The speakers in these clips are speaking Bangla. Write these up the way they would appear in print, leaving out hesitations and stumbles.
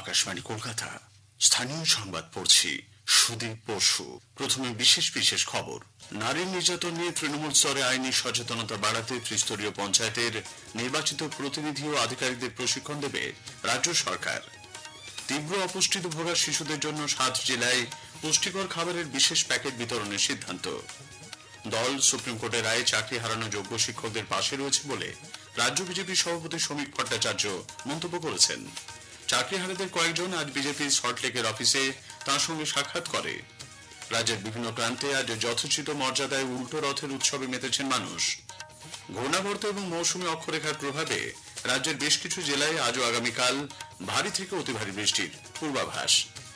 আকাশবাণী কলকাতা। স্থানীয় সংবাদ পড়ছি সুদীপ বসু। প্রথমে বিশেষ বিশেষ খবর। নারী নির্যাতন নিয়ে তৃণমূল স্তরে আইনি সচেতনতা বাড়াতে ত্রিস্তরীয় পঞ্চায়েতের নির্বাচিত প্রতিনিধি ও আধিকারিকদের প্রশিক্ষণ দেবে রাজ্য সরকার। তীব্র অপুষ্টিতে ভোগা শিশুদের জন্য 7 জেলায় পুষ্টিকর খাবারের বিশেষ প্যাকেট বিতরণের সিদ্ধান্ত। দল সুপ্রিম কোর্টের রায়ে চাকরি হারানো যোগ্য শিক্ষকদের পাশে রয়েছে বলে রাজ্য বিজেপি সভাপতি শ্রমিক ভট্টাচার্য মন্তব্য করেছেন। চাকরিহারাদের কয়েকজন আজ বিজেপির সল্টলেকের অফিসে তাঁর সঙ্গে সাক্ষাৎ করে। রাজ্যের বিভিন্ন প্রান্তে আজ যথোচিত মর্যাদায় উল্টো রথের উৎসবে মেতেছেন মানুষ। ঘূর্ণাবর্ত এবং মৌসুমী অক্ষরেখার প্রভাবে রাজ্যের বেশ কিছু জেলায় আজ ও আগামীকাল ভারী থেকে অতি ভারী বৃষ্টির পূর্বাভাস।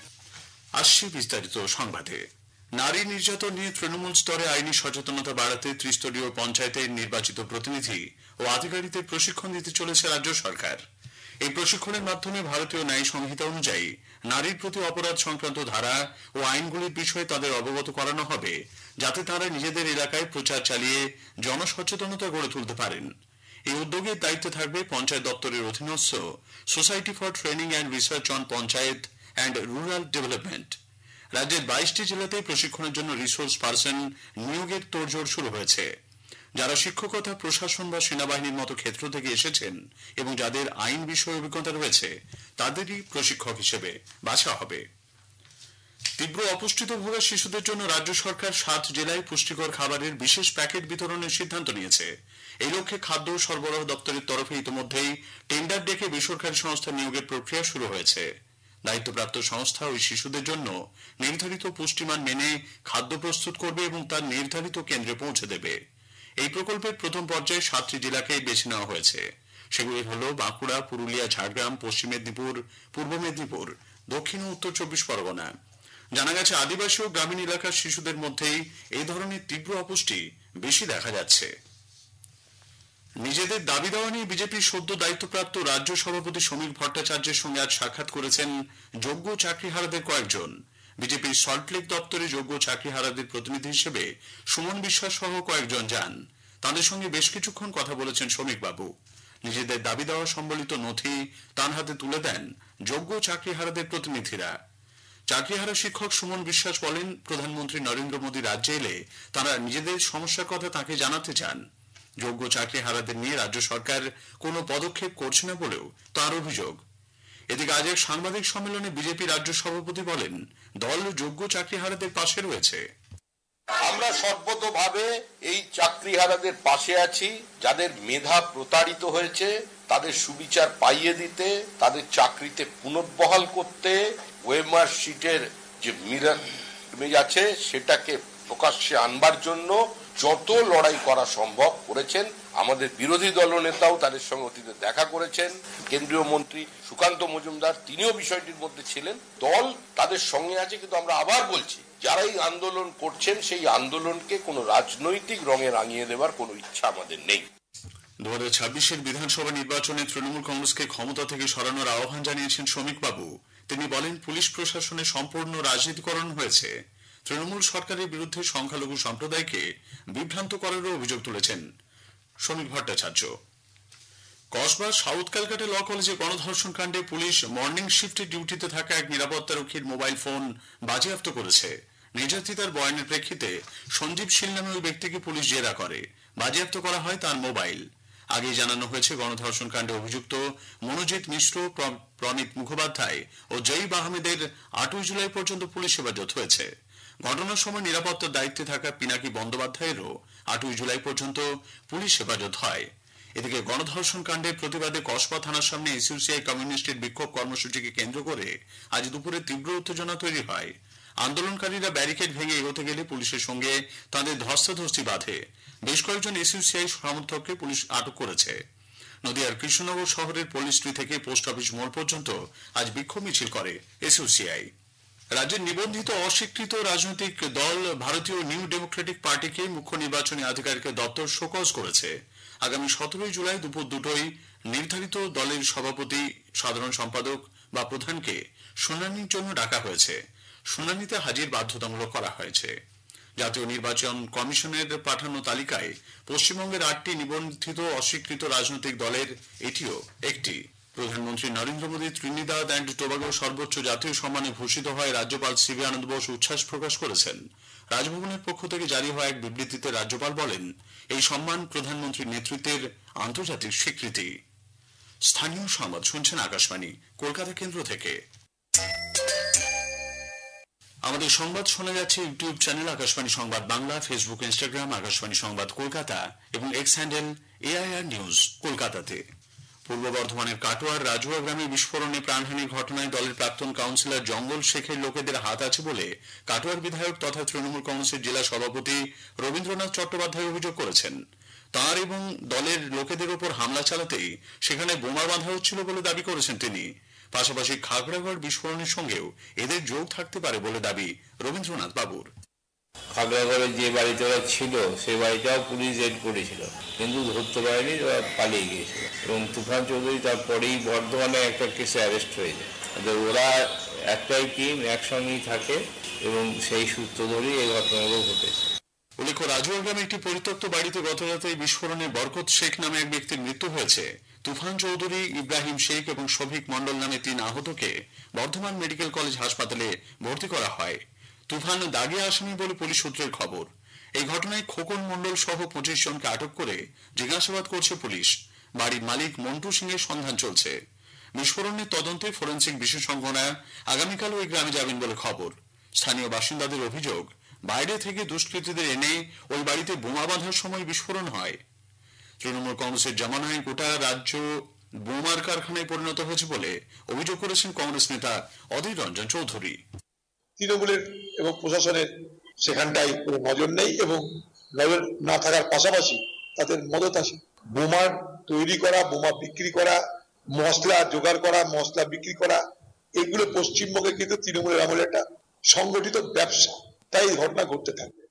আসছে বিস্তারিত সংবাদে। নারী নির্যাতন নিয়ে তৃণমূল স্তরে আইনি সচেতনতা বাড়াতে ত্রিস্তরীয় পঞ্চায়েতের নির্বাচিত প্রতিনিধি ও আধিকারিকদের প্রশিক্ষণ দিতে চলেছে রাজ্য সরকার। এই প্রশিক্ষণের মাধ্যমে ভারতীয় ন্যায় সংহিতা অনুযায়ী নারীর প্রতি অপরাধ সংক্রান্ত ধারা ও আইনগুলির বিষয়ে তাদের অবগত করানো হবে, যাতে তারা নিজেদের এলাকায় প্রচার চালিয়ে জনসচেতনতা গড়ে তুলতে পারেন। এই উদ্যোগের দায়িত্বে থাকবে পঞ্চায়েত দপ্তরের অধীনস্থ society for training and research on panchayat and rural development. রাজ্যের 22টি জেলাতে প্রশিক্ষণের জন্য রিসোর্স পার্সন নিয়োগের তোড়জোড় শুরু হয়েছে। যারা শিক্ষকতা, প্রশাসন বা সেনাবাহিনীর মতো ক্ষেত্র থেকে এসেছেন এবং যাদের আইন বিষয়ে অভিজ্ঞতা রয়েছে তাদেরই প্রশিক্ষক হিসেবে বাছা হবে। তীব্র অপুষ্টিতে ভোগা শিশুদের জন্য রাজ্য সরকার 7 জেলায় পুষ্টিকর খাবারের বিশেষ প্যাকেট বিতরণের সিদ্ধান্ত নিয়েছে। এই লক্ষ্যে খাদ্য সরবরাহ দপ্তরের তরফে ইতিমধ্যেই টেন্ডার ডেকে বেসরকারি সংস্থা নিয়োগের প্রক্রিয়া শুরু হয়েছে। দায়িত্বপ্রাপ্ত সংস্থা ওই শিশুদের জন্য নির্ধারিত পুষ্টিমান মেনে খাদ্য প্রস্তুত করবে এবং তার নির্ধারিত কেন্দ্রে পৌঁছে দেবে। এই প্রকল্পের প্রথম পর্যায়ে 7টি জেলাকে বেছে নেওয়া হয়েছে। সেগুলি হল বাঁকুড়া, পুরুলিয়া, ঝাড়গ্রাম, পশ্চিম মেদিনীপুর, পূর্ব মেদিনীপুর, দক্ষিণ ও উত্তর 24 পরগনা। জানা গেছে, আদিবাসী ও গ্রামীণ এলাকার শিশুদের মধ্যেই এই ধরনের তীব্র অপুষ্টি বেশি দেখা যাচ্ছে। নিজেদের দাবি দেওয়া নিয়ে বিজেপির সদ্য দায়িত্বপ্রাপ্ত রাজ্য সভাপতি শ্রমিক ভট্টাচার্যের সঙ্গে আজ সাক্ষাৎ করেছেন যোগ্য চাকরিহারাদের কয়েকজন। বিজেপির সল্টলেক দপ্তরে যোগ্য চাকরিহারাদের প্রতিনিধি হিসেবে সুমন বিশ্বাস সহ কয়েকজন যান। তাদের সঙ্গে বেশ কিছুক্ষণ কথা বলেছেন শ্রমিকবাবু। নিজেদের দাবি দেওয়া সম্বলিত নথি তার হাতে তুলে দেন যোগ্য চাকরিহারাদের প্রতিনিধিরা। চাকরিহারা শিক্ষক সুমন বিশ্বাস বলেন, প্রধানমন্ত্রী নরেন্দ্র মোদী রাজ্যে এলে তারা নিজেদের সমস্যার কথা তাকে জানাতে চান। যোগ্য চাকরিহারাদের নিয়ে রাজ্য সরকার কোনো পদক্ষেপ করছে না বলেও তার অভিযোগ। এদিকে আজ এক সাংবাদিক সম্মেলনে বিজেপি রাজ্য সভাপতি বলেন, দল যোগ্য চাকরিহারাদের পাশে রয়েছে। আমরা সর্বতোভাবে এই চাকরিহারাদের পাশে আছি। যাদের মেধা প্রতারিত হয়েছে তাদের সুবিচার পাইয়ে দিতে, তাদের চাকরিতে পুনর্বহাল করতে, ওয়েমার শিটের যে মিরাজ আছে সেটাকে প্রকাশ্যে আনবার জন্য যত লড়াই করা সম্ভব করেছেন। আমাদের বিরোধী দলনেতাও তাদের সঙ্গে অতীতে দেখা করেছেন। কেন্দ্রীয় মন্ত্রী সুকান্ত মজুমদার তিনিও বিষয়টির মধ্যে ছিলেন। দল তাদের সঙ্গে আছে, কিন্তু আমরা আবার বলছি, যারা এই আন্দোলন করছেন সেই আন্দোলনকে কোনো রাজনৈতিক রঙে রাঙিয়ে দেওয়ার কোনো ইচ্ছা আমাদের নেই। 2026-এর বিধানসভা নির্বাচনে তৃণমূল কংগ্রেসকে ক্ষমতা থেকে সরানোর আহ্বান জানিয়েছেন শ্রমিকবাবু। তিনি বলেন, পুলিশ প্রশাসনে সম্পূর্ণ রাজনীতিকরণ হয়েছে। তৃণমূল সরকারের বিরুদ্ধে সংখ্যালঘু সম্প্রদায়কে বিভ্রান্ত করারও অভিযোগ তুলেছেন Samik Bhattacharya. Kasba south Calcutta law কলেজে গণধর্ষণ কাণ্ডে পুলিশ মর্নিং শিফটে ডিউটিতে থাকা এক নিরাপত্তারক্ষীর মোবাইল ফোন বাজেয়াপ্ত করেছে। নির্যাতিতার বয়ানের প্রেক্ষিতে সঞ্জীব শীল নামে ওই ব্যক্তিকে পুলিশ জেরা করে। বাজেয়াপ্ত করা হয় তার মোবাইল। আগেই জানানো হয়েছে, গণধর্ষণ কাণ্ডে অভিযুক্ত মনোজিৎ মিশ্র, প্রণীত মুখোপাধ্যায় ও জয়ীব আহমেদের 8ই জুলাই পর্যন্ত পুলিশ হেফাজত হয়েছে। ঘটনার সময় নিরাপত্তার দায়িত্বে থাকা পিনাকি বন্দ্যোপাধ্যায়েরও 8ই জুলাই পর্যন্ত পুলিশ হেফাজত হয়। এদিকে গণধর্ষণ কাণ্ডের প্রতিবাদে কসবা থানার সামনে এসইউসিআই কমিউনিস্টের বিক্ষোভ কর্মসূচিকে কেন্দ্র করে আজ দুপুরে তীব্র উত্তেজনা তৈরি হয়। আন্দোলনকারীরা ব্যারিকেড ভেঙে এগোতে গেলে পুলিশের সঙ্গে তাদের ধস্তাধস্তি বাধে। বেশ কয়েকজন এসইউসিআই সমর্থককে পুলিশ আটক করেছে। নদিয়ার কৃষ্ণনগর শহরের পল্লীশ্রী থেকে পোস্ট অফিস মোড় পর্যন্ত আজ বিক্ষোভ মিছিল করে এসইউসিআই। রাজ্যের নিবন্ধিত অস্বীকৃত রাজনৈতিক দল ভারতীয় নিউ ডেমোক্রেটিক পার্টিকে মুখ্য নির্বাচনী আধিকারিকের দপ্তর শোকজ করেছে। আগামী 17 জুলাই দুপুর 2টোয় নির্ধারিত দলের সভাপতি, সাধারণ সম্পাদক বা প্রধানকে শুনানির জন্য ডাকা হয়েছে। শুনানিতে হাজির বাধ্যতামূলক করা হয়েছে। জাতীয় নির্বাচন কমিশনের পাঠানো তালিকায় পশ্চিমবঙ্গের 8টি নিবন্ধিত অস্বীকৃত রাজনৈতিক দলের এটিও একটি। প্রধানমন্ত্রী Narendra Modi Trinidad and Tobago সর্বোচ্চ জাতীয় সম্মানে ভূষিত হয় রাজ্যপাল সিবি আনন্দ বোস উচ্ছ্বাস প্রকাশ করেছেন। রাজভবনের পক্ষ থেকে জারি হওয়া এক বিবৃতিতে রাজ্যপাল বলেন, এই সম্মান প্রধানমন্ত্রীর নেতৃত্বের আন্তর্জাতিক স্বীকৃতি। স্থানীয় সংবাদ শুনছেন আকাশবাণী কলকাতা কেন্দ্র থেকে। আমাদের সংবাদ শোনা যাচ্ছে ইউটিউব চ্যানেল আকাশবাণী সংবাদ বাংলা, ফেসবুক, ইনস্টাগ্রাম আকাশবাণী সংবাদ কলকাতা এবং এক্স হ্যান্ডেল AIR নিউজ কলকাতাতে। পূর্ব বর্ধমানের কাটোয়ার রাজুয়া গ্রামে বিস্ফোরণে প্রাণহানির ঘটনায় দলের প্রাক্তন কাউন্সিলর জঙ্গল শেখের লোকেদের হাত আছে বলে কাটোয়ার বিধায়ক তথা তৃণমূল কংগ্রেসের জেলা সভাপতি রবীন্দ্রনাথ চট্টোপাধ্যায় অভিযোগ করেছেন। তাঁর এবং দলের লোকেদের ওপর হামলা চালাতেই সেখানে বোমা বাঁধা হচ্ছিল বলে দাবি করেছেন তিনি। পাশাপাশি খাগড়াগড় বিস্ফোরণের সঙ্গেও এদের যোগ থাকতে পারে বলে দাবি রবীন্দ্রনাথ বাবুর। খাগড়াগড়ে যে বাড়িতে ওরা ছিল সেই বাড়িটাও পুলিশ রেড করেছিল, কিন্তু ধরতে পারেনি, ওরা পালিয়ে গিয়েছিল। এবং তুফান চৌধুরী তারপরেই বর্ধমানে একটা কেসে অ্যারেস্ট হয়ে যায়। ওরা একটাই টিম, একসঙ্গেই থাকে এবং সেই সূত্র ধরেই এই ঘটনাগুলো ঘটেছে। উল্লেখ্য, রাজুয়া গ্রামে একটি পরিত্যক্ত বাড়িতে গত রাতে বিস্ফোরণে বরকত শেখ নামে এক ব্যক্তির মৃত্যু হয়েছে। তুফান চৌধুরী, ইব্রাহিম শেখ এবং শফিক মন্ডল নামে 3 আহতকে বর্ধমান মেডিকেল কলেজ হাসপাতালে ভর্তি করা হয়। তুফান দাগী আসামি বলে পুলিশ সূত্রের খবর। এই ঘটনায় খোকন মন্ডল সহ 25 জনকে আটক করে জিজ্ঞাসাবাদ করছে পুলিশ। বাড়ির মালিক মন্টু সিং এর সন্ধান চলছে। বিস্ফোরণের তদন্তে ফরেন্সিক বিশেষজ্ঞরা আগামীকাল ওই গ্রামে যাবেন বলে খবর। স্থানীয় বাসিন্দাদের অভিযোগ, বাইরে থেকে দুষ্কৃতীদের এনে ওই বাড়িতে বোমা বাঁধার সময় বিস্ফোরণ হয়। তৃণমূল কংগ্রেসের জমানায় গোটা রাজ্য বোমার কারখানায় পরিণত হয়েছে বলে অভিযোগ করেছেন কংগ্রেস নেতা অধীর রঞ্জন চৌধুরী। তৃণমূলের এবং প্রশাসনের সেখানটায় কোনো নজর নেই এবং নজর না থাকার পাশাপাশি তাদের মদত আছে। বোমা তৈরি করা, বোমা বিক্রি করা, মশলা জোগাড় করা, মশলা বিক্রি করা, এগুলো পশ্চিমবঙ্গে কিন্তু তৃণমূলের আমলে একটা সংগঠিত ব্যবসা, তাই এই ঘটনা ঘটতে থাকবে।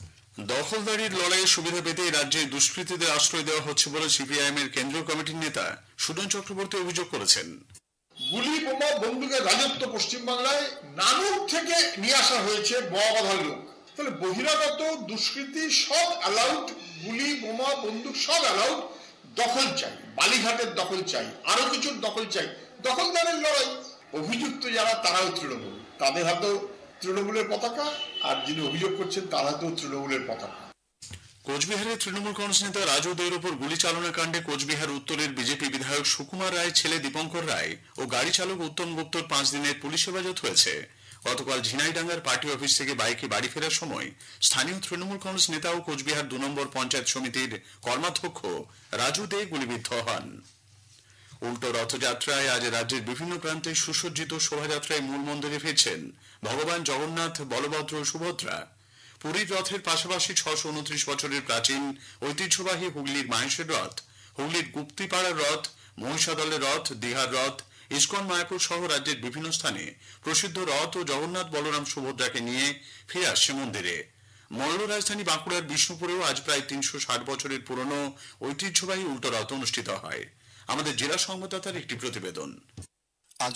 দখলদারির লড়াইয়ের সুবিধা পেতে রাজ্যে দুষ্কৃতীদের আশ্রয় দেওয়া হচ্ছে বলে সিপিআইএম এর কেন্দ্রীয় কমিটির নেতা সুদন চক্রবর্তী অভিযোগ করেছেন। গুলি, বোমা, বন্দুকের রাজত্ব পশ্চিমবাংলায় নানুর থেকে নিয়ে আসা হয়েছে বোমা বাঁধার লোক। তাহলে বহিরাগত দুষ্কৃতি সব অ্যালাউড, গুলি, বোমা, বন্দুক সব অ্যালাউড। দখল চাই, বালিঘাটের দখল চাই, আরো কিছুর দখল চাই। দখলদারের লড়াই। অভিযুক্ত যারা তারাও তৃণমূল, তাদের হাতেও তৃণমূলের পতাকা, আর যিনি অভিযোগ করছেন তার হাতেও তৃণমূলের পতাকা। কোচবিহারের তৃণমূল কংগ্রেস নেতা রাজু দেয়ের উপর গুলি চালনা কাণ্ডে কোচবিহার উত্তরের বিজেপি বিধায়ক সুকুমার রায় ছেলে দীপঙ্কর রায় ও গাড়ি চালক উত্তম গুপ্তর 5 দিনের পুলিশ হেফাজত হয়েছে। গতকাল ঝিনাইডাঙ্গার পার্টি অফিস থেকে বাইকে বাড়ি ফেরার সময় স্থানীয় তৃণমূল কংগ্রেস নেতা ও কোচবিহার 2 নম্বর পঞ্চায়েত সমিতির কর্মাধ্যক্ষ রাজু দে গুলিবিদ্ধ হন। উল্টো রথযাত্রায় আজ রাজ্যের বিভিন্ন প্রান্তে সুসজ্জিত শোভাযাত্রায় মূল মন্দিরে ফিরছেন ভগবান জগন্নাথ, বলভদ্র ও সুভদ্রা। পুরীর রথের পাশাপাশি 629 বছরের প্রাচীন ঐতিহ্যবাহী হুগলির মাহেশের রথ, হুগলির গুপ্তিপাড়ার রথ, মহিষাদলের রথ, দীঘার রথ, ইস্কন মায়াপুর সহ রাজ্যের বিভিন্ন স্থানে প্রসিদ্ধ রথ ও জগন্নাথ, বলরাম, সুভদ্রাকে নিয়ে ফিরে আসছে মন্দিরে। মল্ল রাজধানী বাঁকুড়ার বিষ্ণুপুরেও আজ প্রায় 360 বছরের পুরনো ঐতিহ্যবাহী উল্টো রথ অনুষ্ঠিত হয়। আমাদের জেলা সংবাদদাতার একটি প্রতিবেদন। আজ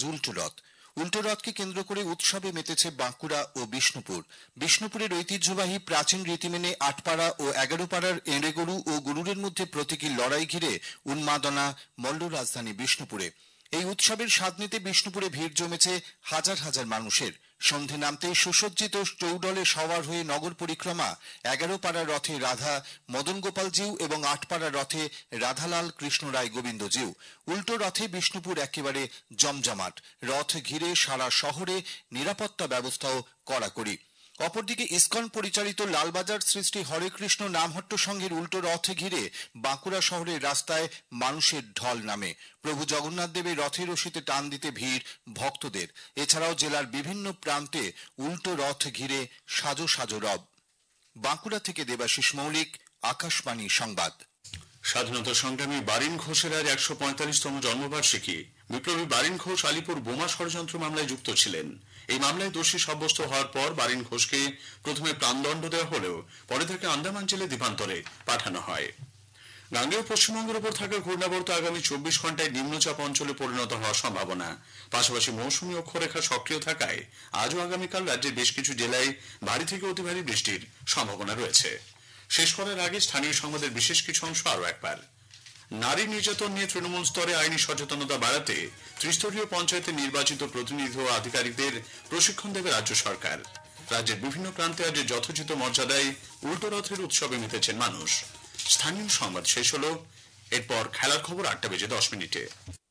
উল্টো রথকে কেন্দ্র করে উৎসবে মেতেছে বাঁকুড়া ও বিষ্ণুপুর। বিষ্ণুপুরের ঐতিহ্যবাহী প্রাচীন রীতি মেনে 8 পাড়া ও 11 পাড়ার এঁড়ে গরু ও গরুরের মধ্যে প্রতীকী লড়াই ঘিরে উন্মাদনা মল্ল রাজধানী বিষ্ণুপুরে। এই উৎসবের স্বাদ নিতে বিষ্ণুপুরে ভিড় জমেছে হাজার হাজার মানুষের। সন্ধে নামতেই সুসজ্জিত চৌডলে সওয়ার হয়ে নগর পরিক্রমা। 11 পাড়ার রথে রাধা মদন গোপাল জিউ এবং 8 পাড়ার রথে রাধালাল কৃষ্ণ রায় গোবিন্দ জিউ। উল্টো রথে বিষ্ণুপুর একেবারে জমজমাট। রথ ঘিরে সারা শহরে নিরাপত্তা ব্যবস্থাও কড়াকড়ি। অপরদিকে ইসকন পরিচালিত লালবাজার শ্রী শ্রী হরে কৃষ্ণ নামহট্ট সংঘের উল্টো রথে ঘিরে বাঁকুড়া শহরের রাস্তায় মানুষের ঢল নামে। প্রভু জগন্নাথ দেবের রথের রশিতে টান দিতে ভিড় ভক্তদের। এছাড়াও জেলার বিভিন্ন প্রান্তে উল্টো রথ ঘিরে সাজো সাজো রব। বাঁকুড়া থেকে দেবাশিস মৌলিক, আকাশবাণী সংবাদ। স্বাধীনতা সংগ্রামী বারিন ঘোষের আজ 145তম জন্মবার্ষিকী। বিপ্লবী বারিন ঘোষ আলিপুর বোমা ষড়যন্ত্র মামলায় যুক্ত ছিলেন। এই মামলায় দোষী সাব্যস্ত হওয়ার পর বারিন ঘোষকে প্রথমে প্রাণদণ্ড দেওয়া হলেও পরে তাকে আন্দামান জেলে দ্বীপান্তরে পাঠানো হয়। গাঙ্গেয় পশ্চিমবঙ্গের উপর থাকা ঘূর্ণাবর্ত আগামী 24 ঘন্টায় নিম্নচাপ অঞ্চলে পরিণত হওয়ার সম্ভাবনা। পাশাপাশি মৌসুমী অক্ষরেখা সক্রিয় থাকায় আজও আগামীকাল রাজ্যের বেশ কিছু জেলায় ভারী থেকে অতি ভারী বৃষ্টির সম্ভাবনা রয়েছে। শেষ করার আগে স্থানীয় সংবাদের বিশেষ কিছু অংশ আরো একবার। নারী নির্যাতন নিয়ে তৃণমূল স্তরে আইনি সচেতনতা বাড়াতে ত্রিস্তরীয় পঞ্চায়েতে নির্বাচিত প্রতিনিধি ও আধিকারিকদের প্রশিক্ষণ দেবে রাজ্য সরকার। রাজ্যের বিভিন্ন প্রান্তে আজ যথোচিত মর্যাদায় উল্টো রথের উৎসবে মেতেছেন মানুষ। স্থানীয় সংবাদ শেষ হলো, এরপর খেলার খবর 8টা বেজে 10 মিনিটে।